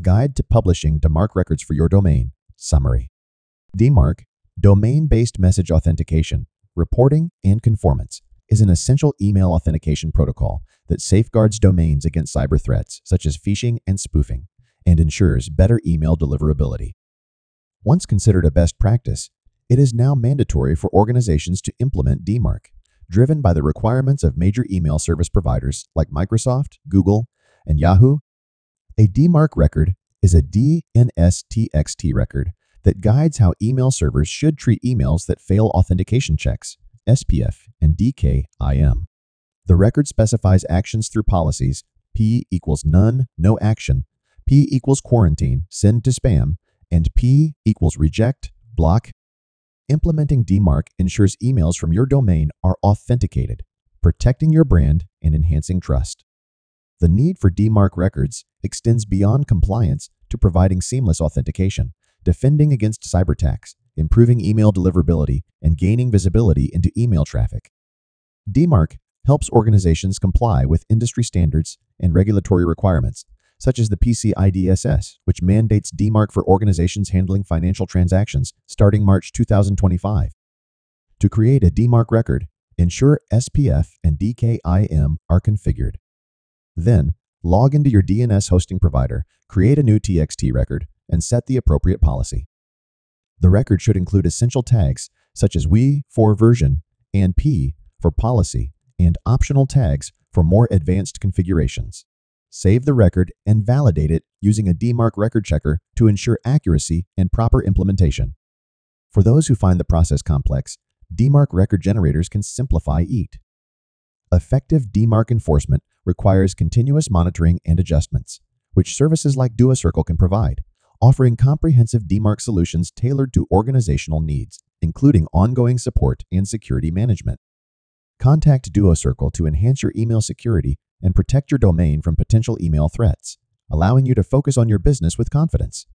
Guide to Publishing DMARC Records for Your Domain. Summary. DMARC, Domain-Based Message Authentication, Reporting, and Conformance, is an essential email authentication protocol that safeguards domains against cyber threats such as phishing and spoofing, and ensures better email deliverability. Once considered a best practice, it is now mandatory for organizations to implement DMARC, driven by the requirements of major email service providers like Microsoft, Google, and Yahoo. A DMARC record is a DNS-TXT record that guides how email servers should treat emails that fail authentication checks, SPF, and DKIM. The record specifies actions through policies P equals none, no action, P equals quarantine, send to spam, and P equals reject, block. Implementing DMARC ensures emails from your domain are authenticated, protecting your brand and enhancing trust. The need for DMARC records extends beyond compliance to providing seamless authentication, defending against cyber attacks, improving email deliverability, and gaining visibility into email traffic. DMARC helps organizations comply with industry standards and regulatory requirements, such as the PCI-DSS, which mandates DMARC for organizations handling financial transactions starting March 2025. To create a DMARC record, ensure SPF and DKIM are configured. Then, log into your DNS hosting provider, create a new TXT record, and set the appropriate policy. The record should include essential tags such as WE for version and P for policy, and optional tags for more advanced configurations. Save the record and validate it using a DMARC record checker to ensure accuracy and proper implementation. For those who find the process complex, DMARC record generators can simplify it. Effective DMARC enforcement requires continuous monitoring and adjustments, which services like DuoCircle can provide, offering comprehensive DMARC solutions tailored to organizational needs, including ongoing support and security management. Contact DuoCircle to enhance your email security and protect your domain from potential email threats, allowing you to focus on your business with confidence.